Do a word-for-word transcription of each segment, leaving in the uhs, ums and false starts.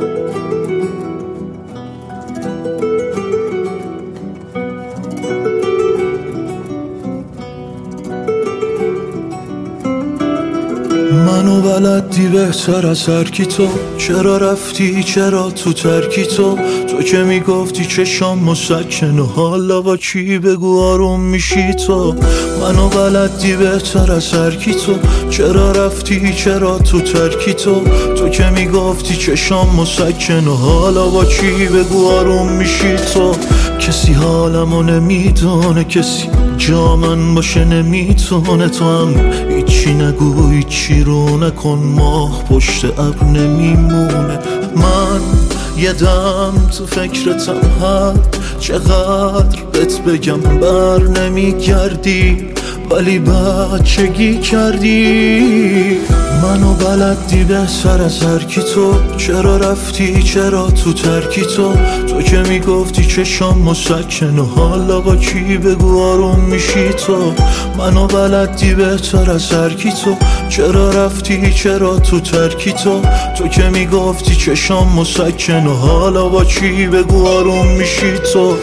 منو بلدی بهتر از هر کی تو، چرا رفتی چرا تو ترکی تو تو که میگفتی چشام مسکن و حالا با کی بگو آروم میشی تو. منو بلدی بهتر از هر کی تو، چرا رفتی چرا تو ترکی تو تو که میگفتی چشام مسکن و حالا با کی بگو آروم میشی تو. کسی حالمو نمیدونه، کسی جا من باشه نمیتونه، تو هم هیچی نگو هیچی رو نکن، ماه پشت ابر نمیمونه. من یه دم تو فکرتم هست، چقدر بهت بگم بر نمیگردی ولی بچگی کردی. منو بلدی بهتر از هر کی تو، چرا رفتی چرا تو ترکی تو تو که میگفتی چشام مسکن و حالا با کی بگو آروم میشی تو. منو بلدی بهتر از هر کی تو، چرا رفتی چرا تو ترکی تو تو که میگفتی چشام مسکن و حالا با کی بگو آروم میشی تو.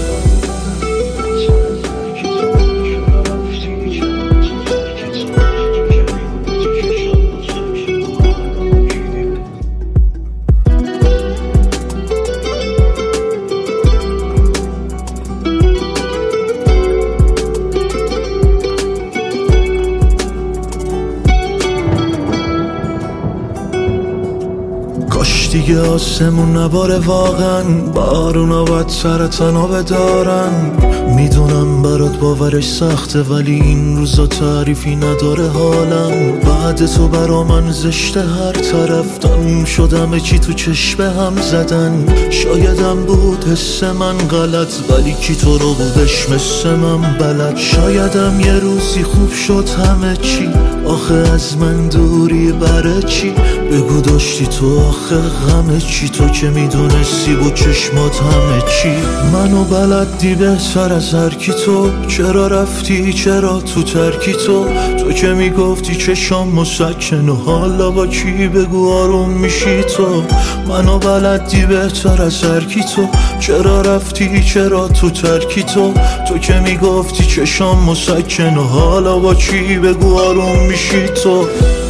کاش دیگه آسمون نباره واقعا، بارونا باید سر تنها بدارن. میدونم برات باورش سخته ولی این روزا تعریفی نداره حالم. بعد تو برا من زشته هر طرف، دم شدم چی تو چشم هم زدن. شایدم بود حس من غلط ولی کی تو رو بودش مثل من بلد. شایدم یه روزی خوب شد همه چی، آخه از من دوری برای چی بگو داشتی تو آخه غمه چی، تو که میدونستی بود چشمات همه چی. منو بلدی بهتر از هر کی تو، چرا رفتی چرا تو ترکی تو تو که میگفتی چشام مسکن و حالا با کی بگو آروم میشی تو. منو بلدی بهتر از هر کی تو، چرا رفتی چرا تو ترکی تو تو که میگفتی چشام مسکن و حالا با کی بگو آروم میشی تو.